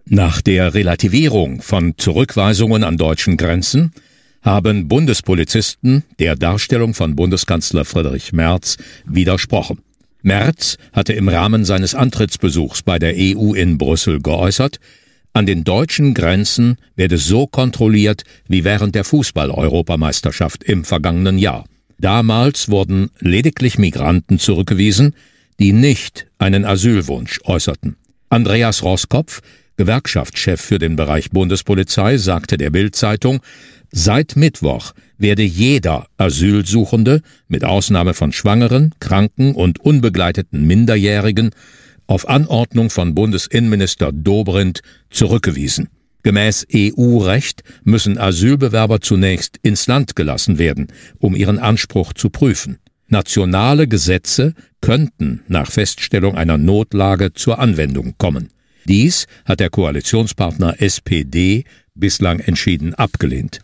Nach der Relativierung von Zurückweisungen an deutschen Grenzen haben Bundespolizisten der Darstellung von Bundeskanzler Friedrich Merz widersprochen. Merz hatte im Rahmen seines Antrittsbesuchs bei der EU in Brüssel geäußert, an den deutschen Grenzen werde so kontrolliert wie während der Fußball-Europameisterschaft im vergangenen Jahr. Damals wurden lediglich Migranten zurückgewiesen, die nicht einen Asylwunsch äußerten. Andreas Roskopf, Gewerkschaftschef für den Bereich Bundespolizei, sagte der Bild-Zeitung, seit Mittwoch werde jeder Asylsuchende, mit Ausnahme von Schwangeren, Kranken und unbegleiteten Minderjährigen, auf Anordnung von Bundesinnenminister Dobrindt zurückgewiesen. Gemäß EU-Recht müssen Asylbewerber zunächst ins Land gelassen werden, um ihren Anspruch zu prüfen. Nationale Gesetze könnten nach Feststellung einer Notlage zur Anwendung kommen. Dies hat der Koalitionspartner SPD bislang entschieden abgelehnt.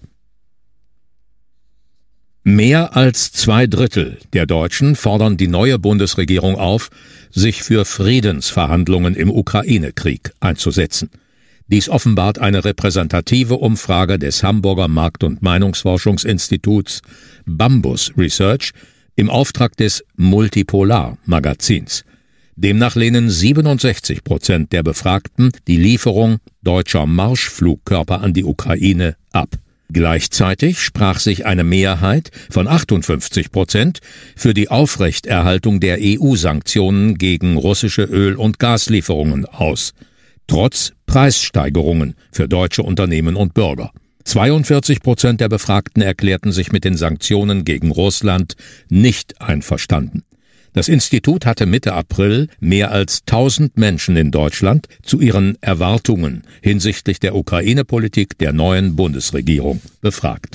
Mehr als 2/3 der Deutschen fordern die neue Bundesregierung auf, sich für Friedensverhandlungen im Ukraine-Krieg einzusetzen. Dies offenbart eine repräsentative Umfrage des Hamburger Markt- und Meinungsforschungsinstituts Bambus Research im Auftrag des Multipolar-Magazins. Demnach lehnen 67% der Befragten die Lieferung deutscher Marschflugkörper an die Ukraine ab. Gleichzeitig sprach sich eine Mehrheit von 58% für die Aufrechterhaltung der EU-Sanktionen gegen russische Öl- und Gaslieferungen aus, trotz Preissteigerungen für deutsche Unternehmen und Bürger. 42% der Befragten erklärten sich mit den Sanktionen gegen Russland nicht einverstanden. Das Institut hatte Mitte April mehr als 1000 Menschen in Deutschland zu ihren Erwartungen hinsichtlich der Ukraine-Politik der neuen Bundesregierung befragt.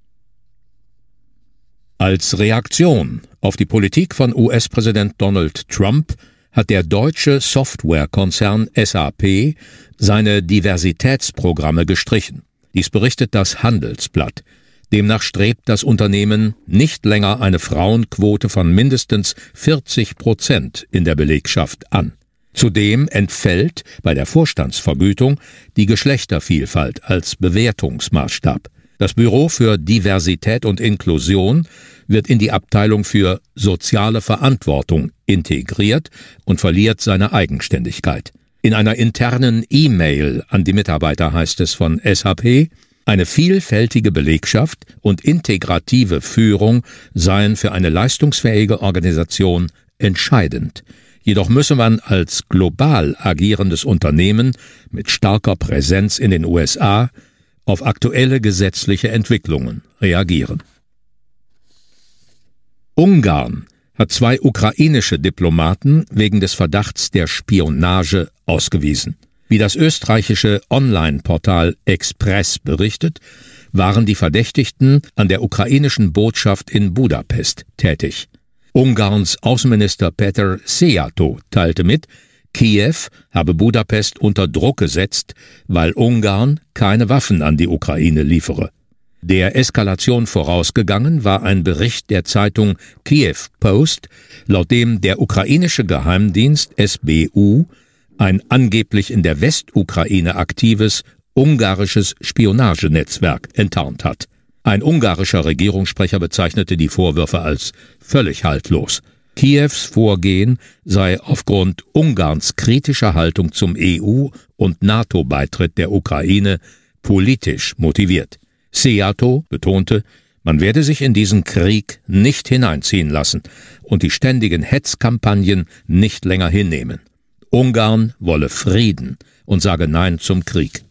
Als Reaktion auf die Politik von US-Präsident Donald Trump hat der deutsche Softwarekonzern SAP seine Diversitätsprogramme gestrichen. Dies berichtet das Handelsblatt. Demnach strebt das Unternehmen nicht länger eine Frauenquote von mindestens 40% in der Belegschaft an. Zudem entfällt bei der Vorstandsvergütung die Geschlechtervielfalt als Bewertungsmaßstab. Das Büro für Diversität und Inklusion wird in die Abteilung für soziale Verantwortung integriert und verliert seine Eigenständigkeit. In einer internen E-Mail an die Mitarbeiter heißt es von SAP, eine vielfältige Belegschaft und integrative Führung seien für eine leistungsfähige Organisation entscheidend. Jedoch müsse man als global agierendes Unternehmen mit starker Präsenz in den USA auf aktuelle gesetzliche Entwicklungen reagieren. Ungarn hat 2 ukrainische Diplomaten wegen des Verdachts der Spionage ausgewiesen. Wie das österreichische Online-Portal Express berichtet, waren die Verdächtigten an der ukrainischen Botschaft in Budapest tätig. Ungarns Außenminister Péter Szijjártó teilte mit, Kiew habe Budapest unter Druck gesetzt, weil Ungarn keine Waffen an die Ukraine liefere. Der Eskalation vorausgegangen war ein Bericht der Zeitung Kiew Post, laut dem der ukrainische Geheimdienst SBU ein angeblich in der Westukraine aktives ungarisches Spionagenetzwerk enttarnt hat. Ein ungarischer Regierungssprecher bezeichnete die Vorwürfe als völlig haltlos. Kiews Vorgehen sei aufgrund Ungarns kritischer Haltung zum EU- und NATO-Beitritt der Ukraine politisch motiviert. Szijjártó betonte, man werde sich in diesen Krieg nicht hineinziehen lassen und die ständigen Hetzkampagnen nicht länger hinnehmen. Ungarn wolle Frieden und sage Nein zum Krieg.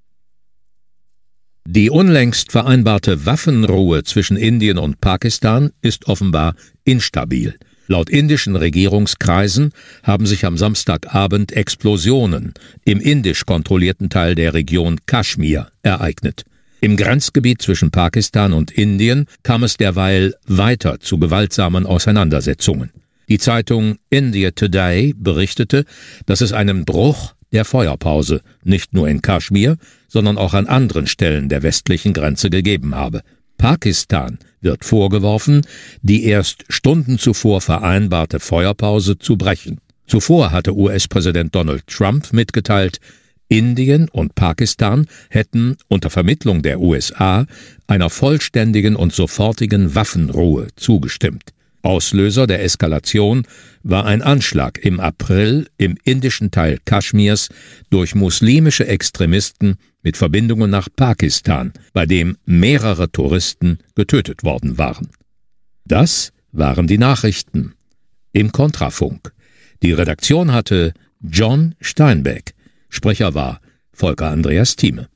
Die unlängst vereinbarte Waffenruhe zwischen Indien und Pakistan ist offenbar instabil. Laut indischen Regierungskreisen haben sich am Samstagabend Explosionen im indisch kontrollierten Teil der Region Kaschmir ereignet. Im Grenzgebiet zwischen Pakistan und Indien kam es derweil weiter zu gewaltsamen Auseinandersetzungen. Die Zeitung India Today berichtete, dass es einen Bruch der Feuerpause nicht nur in Kaschmir, sondern auch an anderen Stellen der westlichen Grenze gegeben habe. Pakistan wird vorgeworfen, die erst Stunden zuvor vereinbarte Feuerpause zu brechen. Zuvor hatte US-Präsident Donald Trump mitgeteilt, Indien und Pakistan hätten unter Vermittlung der USA einer vollständigen und sofortigen Waffenruhe zugestimmt. Auslöser der Eskalation war ein Anschlag im April im indischen Teil Kaschmirs durch muslimische Extremisten mit Verbindungen nach Pakistan, bei dem mehrere Touristen getötet worden waren. Das waren die Nachrichten im Kontrafunk. Die Redaktion hatte John Steinbeck. Sprecher war Volker Andreas Thieme.